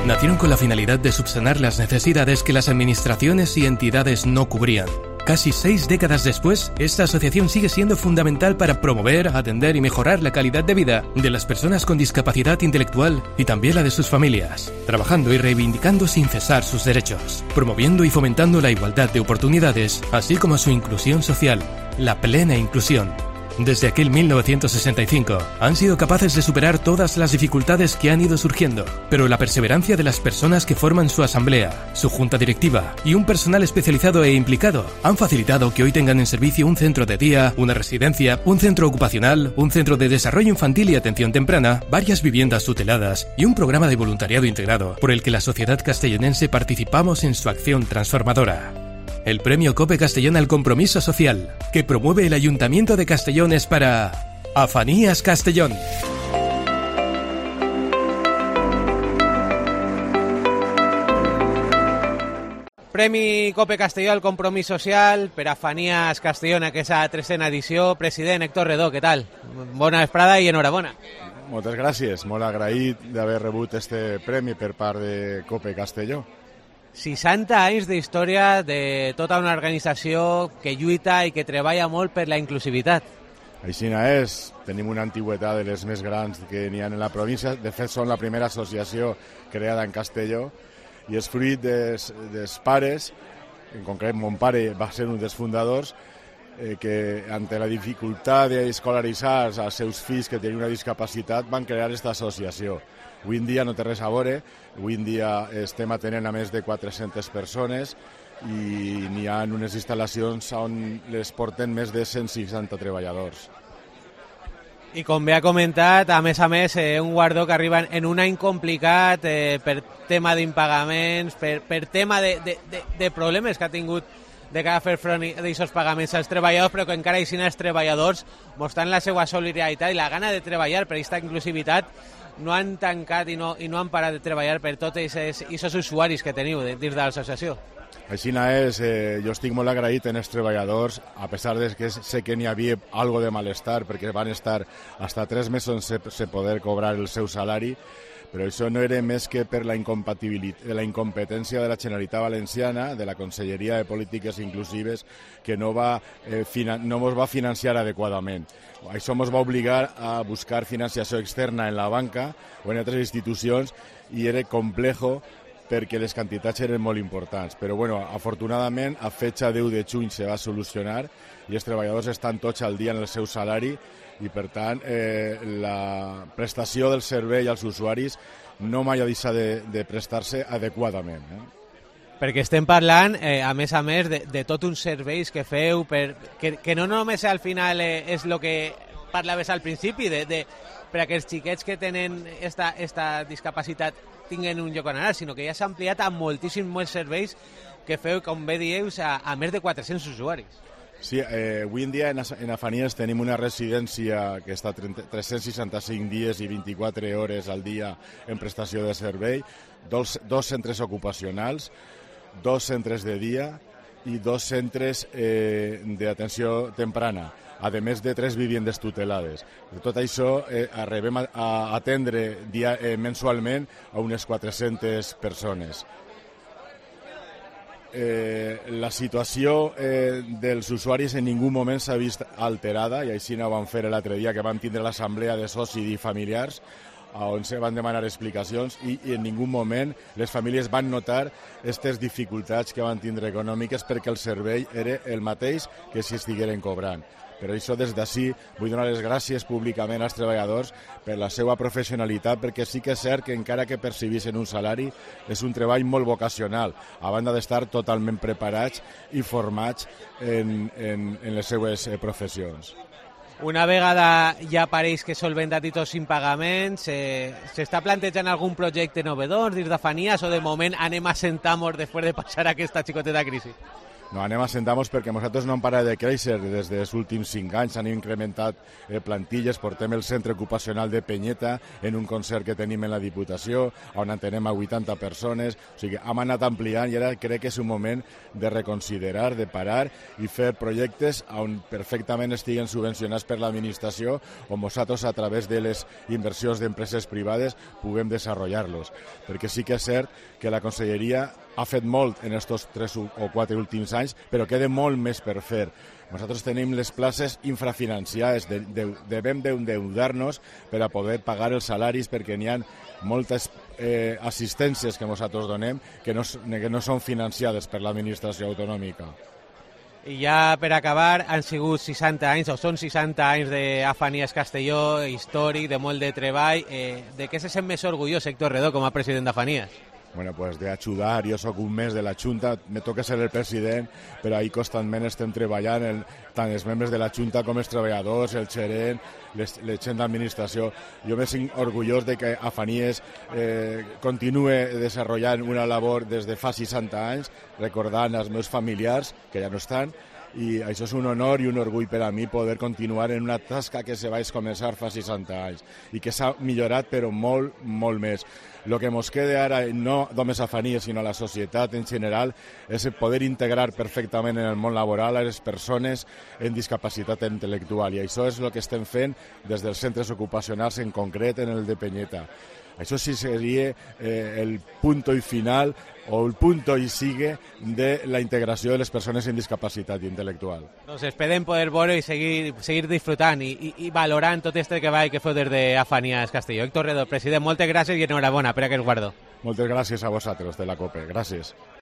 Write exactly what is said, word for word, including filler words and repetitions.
Nacieron con la finalidad de subsanar las necesidades que las administraciones y entidades no cubrían. Casi seis décadas después, esta asociación sigue siendo fundamental para promover, atender y mejorar la calidad de vida de las personas con discapacidad intelectual y también la de sus familias, trabajando y reivindicando sin cesar sus derechos, promoviendo y fomentando la igualdad de oportunidades, así como su inclusión social, la plena inclusión. Desde aquel mil novecientos sesenta y cinco han sido capaces de superar todas las dificultades que han ido surgiendo, pero la perseverancia de las personas que forman su asamblea, su junta directiva y un personal especializado e implicado han facilitado que hoy tengan en servicio un centro de día, una residencia, un centro ocupacional, un centro de desarrollo infantil y atención temprana, varias viviendas tuteladas y un programa de voluntariado integrado por el que la sociedad castellonense participamos en su acción transformadora. El Premio COPE Castellón al Compromiso Social, que promueve el Ayuntamiento de Castellón, es para Afanías Castellón. Premi COPE Castelló al Compromís Social per Afanías Castellón, aquesta tresena edició. President Héctor Redó, què tal? Bona vesprada i enhorabona. Moltes gràcies, molt agraït d'haver rebut este premi per part de COPE Castelló. seixanta anys d'història de tota una organització que lluita i que treballa molt per la inclusivitat. Així és, tenim una antigüetat de les més grans que n'hi ha en la província. De fet, som la primera associació creada en Castelló i és fruit dels, dels pares, en concret mon pare va ser un dels fundadors, eh, que ante la dificultat d'escolaritzar els seus fills que tenien una discapacitat van crear aquesta associació. Avui en dia no té res a veure, avui en dia estem atenent a més de quatre-centes persones i n'hi ha unes instal·lacions on les porten més de cent seixanta treballadors. I com bé ha comentat, a més a més, eh, un guardó que arriba en un any complicat eh, per tema d'impagaments, per, per tema de, de, de, de problemes que ha tingut de cara a fer front d'aquests pagaments als treballadors, però que encara així els treballadors mostrant la seva solidaritat i la gana de treballar per aquesta inclusivitat no han tancat i no, i no han parat de treballar per tots aquests usuaris que teniu dins de l'associació. Així és, eh, jo estic molt agraït en els treballadors, a pesar de que sé que n'hi havia algo de malestar, perquè van estar hasta tres mesos sense poder cobrar el seu salari, però això no era més que per la incompatibilitat, la incompetència de la Generalitat Valenciana, de la Conselleria de Polítiques Inclusives, que no va, eh, finan- no ens va financiar adequadament. Això ens va obligar a buscar financiació externa en la banca o en altres institucions i era complejo perquè les quantitats eren molt importants. Però, bueno, afortunadament, a fetge deu de juny se va solucionar i els treballadors estan tots al dia en el seu salari i, per tant, eh, la prestació del servei als usuaris no mai ha deixat de, de prestar-se adequadament. Eh? Perquè estem parlant, eh, a més a més, de, de tot uns serveis que feu, per, que, que no només al final eh, és el que parlaves al principi, de, de, per a que els xiquets que tenen esta, esta discapacitat tinguen un lloc on anar, sinó que ja s'ha ampliat a moltíssims més serveis que feu, com bé dieu, a, a més de quatre-cents usuaris. Sí, eh, avui en dia en, en Afanías tenim una residència que està tres-cents seixanta-cinc dies i vint-i-quatre hores al dia en prestació de servei, dos, dos centres ocupacionals, dos centres de dia i dos centres eh, d'atenció temprana, a més de tres viviendes tutelades. De tot això eh, arribem a, a atendre dia, eh, mensualment a unes quatre-centes persones. Eh, la situació eh, dels usuaris en ningú moment s'ha vist alterada, i així no ho vam fer l'altre dia que vam tindre l'assemblea de socis i familiars on se van demanar explicacions i, i en ningú moment les famílies van notar aquestes dificultats que van tindre econòmiques perquè el servei era el mateix que si estigueren cobrant. Per això, des d'ací, vull donar les gràcies públicament als treballadors per la seva professionalitat, perquè sí que és cert que encara que percibissin un salari, és un treball molt vocacional, a banda d'estar totalment preparats i formats en, en, en les seues professions. Una vegada ja pareix que solventat i tots impagaments, eh, s'està plantejant algun projecte novedós dins d'Afanías o de moment anem a sentar-nos després de passar aquesta xicoteta crisi? no anem a sentar-nos perquè nosaltres no hem parat de créixer des dels últims cinc anys, s'han incrementat eh, plantilles, portem el centre ocupacional de Penyeta en un concert que tenim en la Diputació, on en tenem a vuitanta persones, o sigui, hem anat ampliant i ara crec que és un moment de reconsiderar, de parar i fer projectes on perfectament estiguen subvencionats per l'administració, on nosaltres a través de les inversions d'empreses privades puguem desenvolupar-los, perquè sí que és cert que la Conselleria ha fet molt en estos tres o quatre últims anys, però queda molt més per fer. Nosaltres tenim les places infrafinanciades, de, de, devem d'endeudar-nos per a poder pagar els salaris perquè n'hi ha moltes eh, assistències que nosaltres donem que no, que no són financiades per l'administració autonòmica. I ja per acabar, han sigut seixanta anys, o són seixanta anys d'Afanies Castelló, històric, de molt de treball. Eh, de què se sent més orgullós Héctor Redó com a president d'Afanies? Bueno, pues de ajudar, jo sóc un mes de la Junta, me toca ser el president, però ahí constantment estem treballant, el, tant els membres de la Junta com els treballadors, el gerent, les, la gent d'administració. Jo me sent orgullós de que Afanies eh, continue desenvolupant una labor des de fa seixanta anys, recordant els meus familiars, que ja no estan, i això és un honor i un orgull per a mi poder continuar en una tasca que se vaig començar fa seixanta anys i que s'ha millorat però molt, molt més. El que ens queda ara, no només a Afanies, sinó a la societat en general, és poder integrar perfectament en el món laboral a les persones en discapacitat intel·lectual, i això és el que estem fent des dels centres ocupacionals, en concret en el de Penyeta. Això sí seria eh, el punto y final o el punto y sigue de la integració de les persones amb discapacitat intel·lectual. Doncs esperem poder veure i seguir, seguir disfrutant i, i, i valorant tot este treball que feu des d'Afanies Castelló. Héctor Redó, president, moltes gràcies i enhorabona per aquest guardó. Moltes gràcies a vosaltres de la COPE. Gràcies.